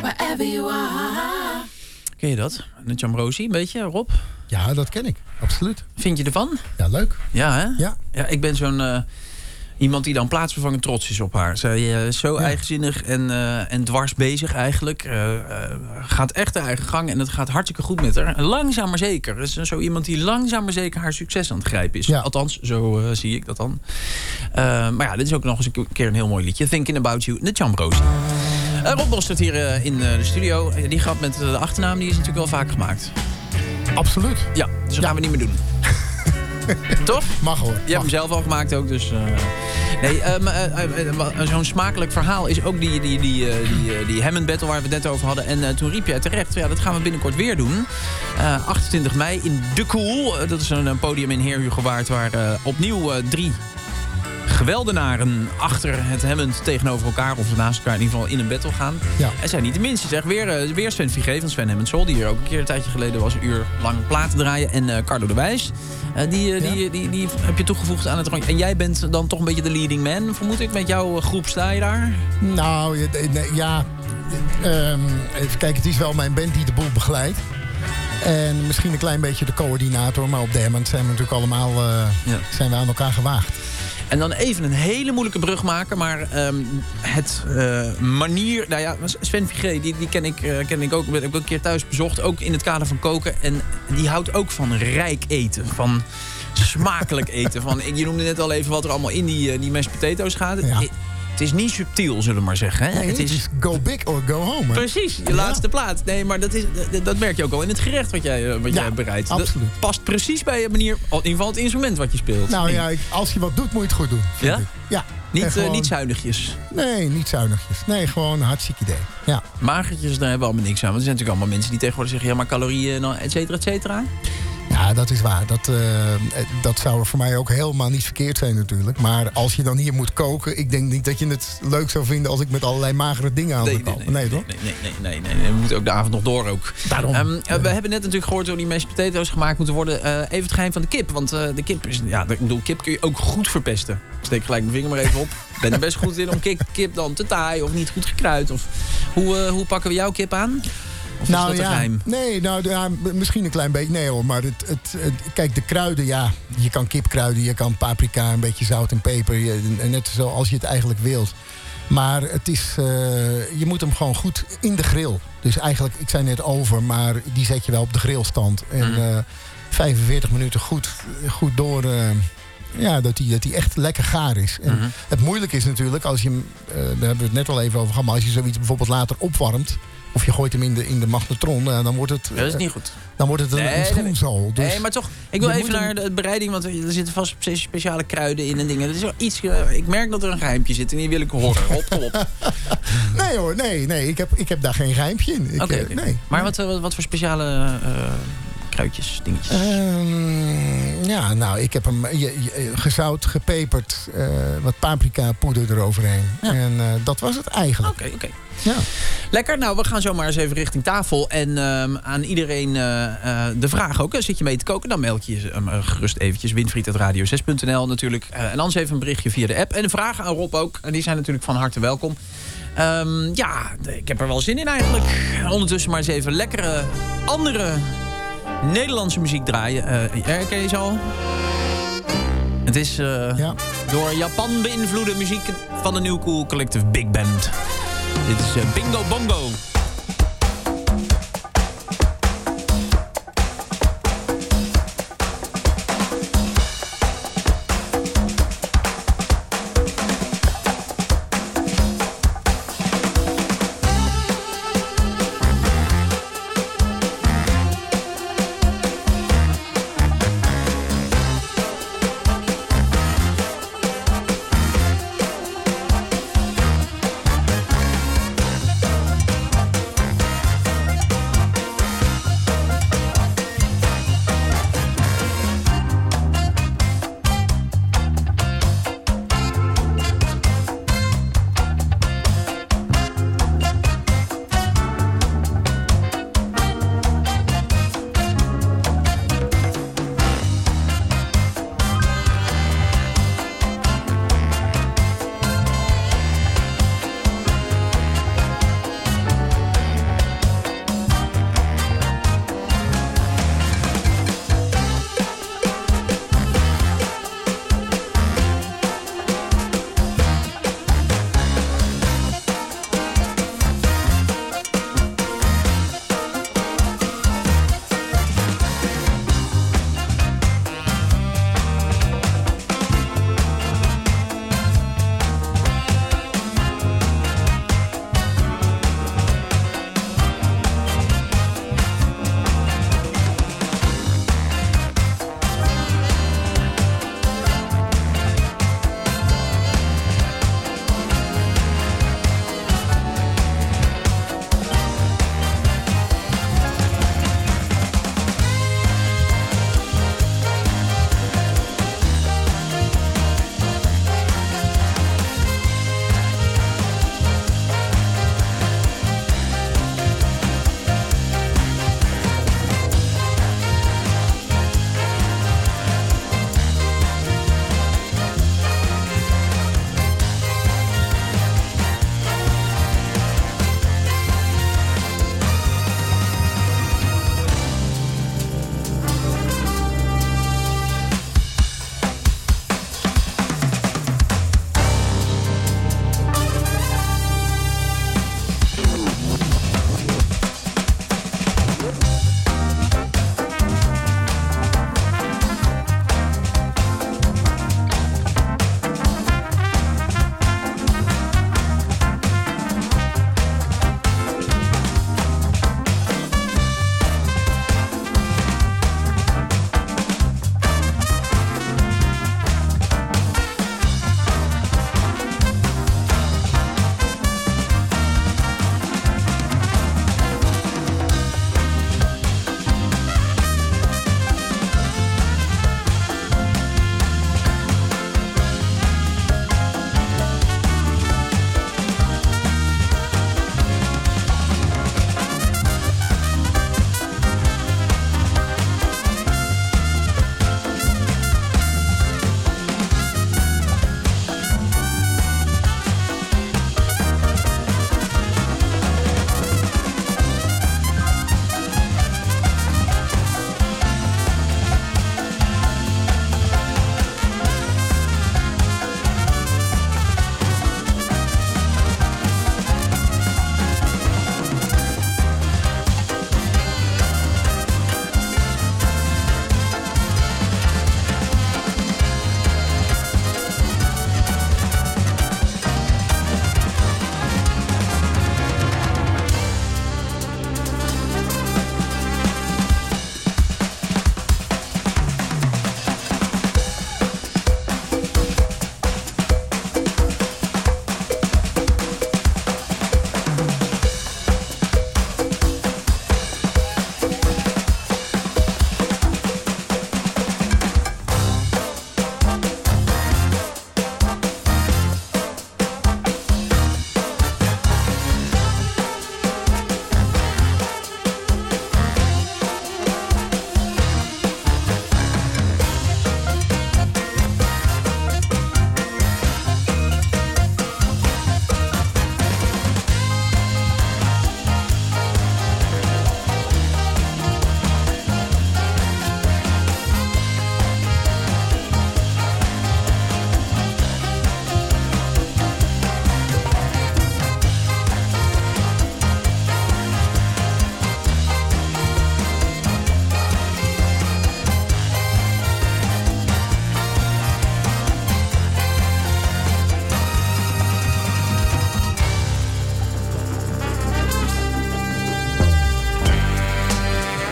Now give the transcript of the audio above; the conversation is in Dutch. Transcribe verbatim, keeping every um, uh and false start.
wherever you are. Ken je dat? De Jambrosi, een beetje, Rob? Ja, dat ken ik. Absoluut. Vind je ervan? Ja, leuk. Ja, hè? Ja. Ja, ik ben zo'n... Uh, iemand die dan plaatsvervangend trots is op haar. Zij is uh, zo ja. eigenzinnig en, uh, en dwars bezig eigenlijk. Uh, uh, gaat echt de eigen gang en het gaat hartstikke goed met haar. Langzaam maar zeker. Het is zo iemand die langzaam maar zeker haar succes aan het grijpen is. Ja. Althans, zo uh, zie ik dat dan. Uh, maar ja, dit is ook nog eens een keer een heel mooi liedje. Thinking About You, de Jambrosi. Uh, Rob Bos staat hier uh, in uh, de studio. Die grap met de achternaam die is natuurlijk wel vaak gemaakt. Absoluut. Ja, dus dat ja. gaan we niet meer doen. Tof? Mag hoor. Je hebt hem zelf al gemaakt ook, dus... Uh... Nee, um, uh, uh, uh, zo'n smakelijk verhaal is ook die, die, die, uh, die, uh, die Hammond Battle waar we het net over hadden. En uh, toen riep jij terecht, ja, dat gaan we binnenkort weer doen. Uh, achtentwintig mei in De Cool. Uh, dat is een, een podium in Heerhugowaard waar uh, opnieuw uh, drie geweldenaren achter het Hammond tegenover elkaar, of naast elkaar in ieder geval in een battle gaan. Ja. En zijn niet de minste. Zeg weer, uh, weer Sven Vigé van Sven Hammond Soul, die hier ook een keer een tijdje geleden was, een uur lang platen draaien. En uh, Carlo de Wijs. Uh, die, uh, ja. die, die, die heb je toegevoegd aan het rondje. En jij bent dan toch een beetje de leading man, vermoed ik. Met jouw groep sta je daar? Nou, ja. Um, even kijken, het is wel mijn band die de boel begeleidt. En misschien een klein beetje de coördinator. Maar op de Hammond zijn we natuurlijk allemaal uh, ja. zijn we aan elkaar gewaagd. En dan even een hele moeilijke brug maken. Maar um, het uh, manier... Nou ja, Sven Vigé, die, die ken, ik, uh, ken ik ook. Heb ik ook een keer thuis bezocht. Ook in het kader van koken. En die houdt ook van rijk eten. Van smakelijk eten. Van, je noemde net al even wat er allemaal in die, uh, die mashed potatoes gaat. Ja. Het is niet subtiel, zullen we maar zeggen. Hè? Nee, het is go big or go home. Hè? Precies, je ja. laatste plaat. Nee, maar dat, is, dat, dat merk je ook al in het gerecht wat jij, wat ja, jij bereidt. Absoluut. Dat past precies bij je manier, in ieder geval het instrument wat je speelt. Nou ja, als je wat doet, moet je het goed doen. Ja? Ik. Ja. Niet, gewoon, uh, niet zuinigjes? Nee, niet zuinigjes. Nee, gewoon een hartstikke idee. Ja. Magertjes, daar hebben we allemaal niks aan. Want er zijn natuurlijk allemaal mensen die tegenwoordig zeggen, ja, maar calorieën, et cetera, et cetera. Ja, dat is waar. Dat, uh, dat zou voor mij ook helemaal niet verkeerd zijn natuurlijk. Maar als je dan hier moet koken... ik denk niet dat je het leuk zou vinden... als ik met allerlei magere dingen aan nee, nee, nee, nee, nee, nee, nee, nee, nee, nee, nee. We moeten ook de avond nog door ook. Daarom. Um, uh, we hebben net natuurlijk gehoord hoe die mashed potatoes gemaakt moeten worden. Uh, even het geheim van de kip. Want uh, de kip is... Ja, ik bedoel, kip kun je ook goed verpesten. Ik steek gelijk mijn vinger maar even op. Ik ben er best goed in om kip, kip dan te taaien of niet goed gekruid. Of, hoe, uh, hoe pakken we jouw kip aan? Of nou, is dat ja, geheim? Nee, nou, ja, misschien een klein beetje. Nee hoor, maar het, het, het, kijk, de kruiden, ja. Je kan kipkruiden, je kan paprika, een beetje zout en peper. Je, net zoals je het eigenlijk wilt. Maar het is, uh, je moet hem gewoon goed in de grill. Dus eigenlijk, ik zei net over, maar die zet je wel op de grillstand. En uh, vijfenveertig minuten goed, goed door... Uh, Ja, dat die, dat die echt lekker gaar is. En mm-hmm. Het moeilijke is natuurlijk, als je hem, uh, daar hebben we het net al even over gehad... maar als je zoiets bijvoorbeeld later opwarmt... of je gooit hem in de, in de magnetron, uh, dan wordt het... Uh, dat is niet goed. Dan wordt het een, nee, een schoenzool. Dus nee, maar toch, ik wil even naar de bereiding... want er zitten vast speciale kruiden in en dingen. Dat is wel iets, uh, ik merk dat er een geheimpje zit en die wil ik horen. Op, op. Nee hoor, nee, nee ik, heb, ik heb daar geen geheimpje in. Oké, okay, okay. nee. Maar wat, wat, wat voor speciale... Uh, kruidjes, dingetjes? Um, ja, nou, ik heb hem je, je, gezout, gepeperd, uh, wat paprika poeder eroverheen. Ja. En uh, dat was het eigenlijk. Oké, okay, oké. Okay. Ja. Lekker, nou, we gaan zo maar eens even richting tafel. En um, aan iedereen uh, uh, de vraag ook. Zit je mee te koken? Dan meld je um, gerust eventjes. winfried at radio zes punt n l natuurlijk. Uh, en anders even een berichtje via de app. En de vragen aan Rob ook. En die zijn natuurlijk van harte welkom. Um, ja, ik heb er wel zin in eigenlijk. Ondertussen maar eens even lekkere andere... Nederlandse muziek draaien. Uh, herken je ze al? Het is uh, ja. door Japan beïnvloede muziek van de New Cool Collective Big Band. Dit is uh, Bingo Bongo.